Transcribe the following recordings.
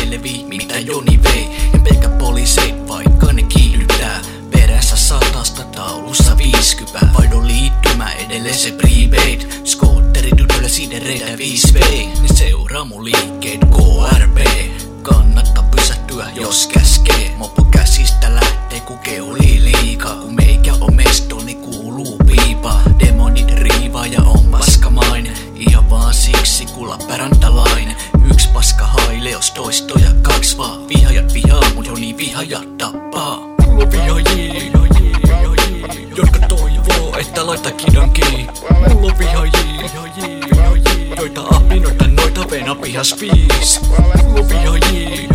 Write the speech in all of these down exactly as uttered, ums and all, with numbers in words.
selvii, mitä Joni vei. En pelkkä poliiseit, vaikka ne kiihdyttää. Perässä satasta taulussa viisikymmentä. Vaihdon liittymä edelleen se prepaid. Skootteri tytöllä sidereitä viisi vei. Ne seuraa mun liikkeet K R B. Kannattaa pysähtyä jos käskee. Mopo käsistä lähtee ku keulii liikaa. Kun meikä on mesto, niin kuuluu piipa. Demonit riivaa ja on paskamainen. Ihan vaan siksi ku lappärantalainen. Yks paska haileos toistoja kaks vaan. Vihajat vihaa mut Joni vihajat tappaa. Mulla on vihaajii, jotka toivoo että laita kidan kiinni. Mulla on vihaajii, joita apinoita noita vena pihas viis. Mulla on vihaajii,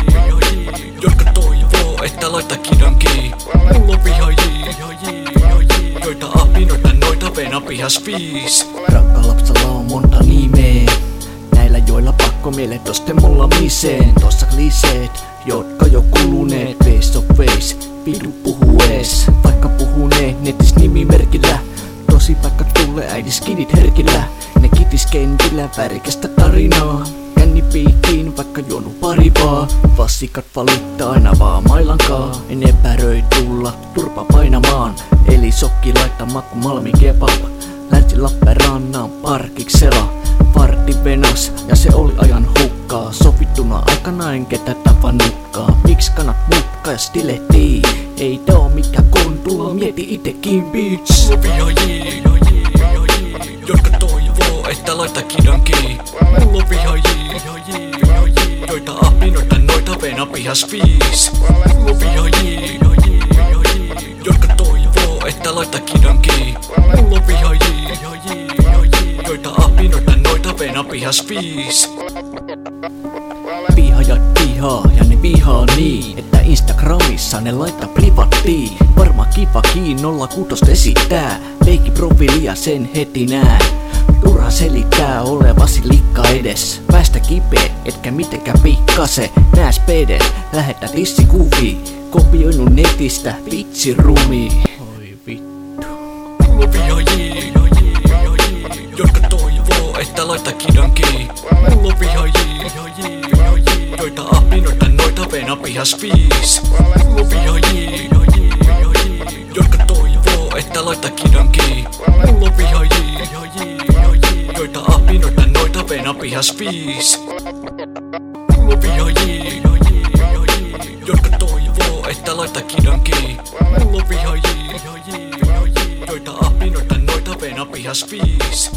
jotka toivoo että laita kidan kiinni. Mulla on vihaajii, joita apinoita noita vena pihas viis. Rakka lapsella on monta nimeä. Näillä joilla pakko miele toste mulla miseen. Tossa kliseet, jotka jo kuluneet. Face of face, vidu puhuu ees. Vaikka puhuneet netis nimimerkillä. Tosi vaikka tulee äidis kidit herkillä. Ne kitis kentillä värikästä tarinaa. Känni piikkiin vaikka jonu pari vaan. Vassikat valittaa aina vaan mailankaa. En epäröi tulla turpa painamaan. Eli sokki laittaa maku Malmin kebab. Länsi Lappeenrannan parkiksella. Vartti venas ja se oli ajan hukkaa. Sovittuna aikana en ketä tavannutkaan. Miks kannat mutkaa ja stilehtii? Ei tää oo mikä kontula, mieti itekin bitch. Mulla on vihaajii, jotka toivoo että laita kidan kiinni. Mulla on vihaajii, joita apinoita noita vena pihas viis. Mulla on vihaajii, jotka toivoo että laita kidan kiinni. Mulla on vihaajii, joita apinoita noita vena pihas viis. Vihaajat vihaa ja ne vihaa niin, että Instagramissa ne laittaa privattiin. Varma kiva kiin nolla kuusi esittää. Leikki profiilia sen heti nää. Turha selittää olevasi likka edes. Päästä kipeä, etkä mitenkään pikkase. Nääs pedes, lähetä tissikuvii. Kopioinut netistä vitsi rumii. Oi vittu. Mulla on vihaajii, jotka toivoo että laita kidan kiinni. Mulla on vihaajii, joita apinoita noita vena pihas viis. Mulla on vihaajii, jotka toivoo että laita kidan kiinni. Mulla on vihaajii, joita apinoita noita vena pihas viis. Mulla on vihaajii, jotka toivoo että laita kidan kiinni. Mulla on vihaajii, joita apinoita noita vena pihas viis.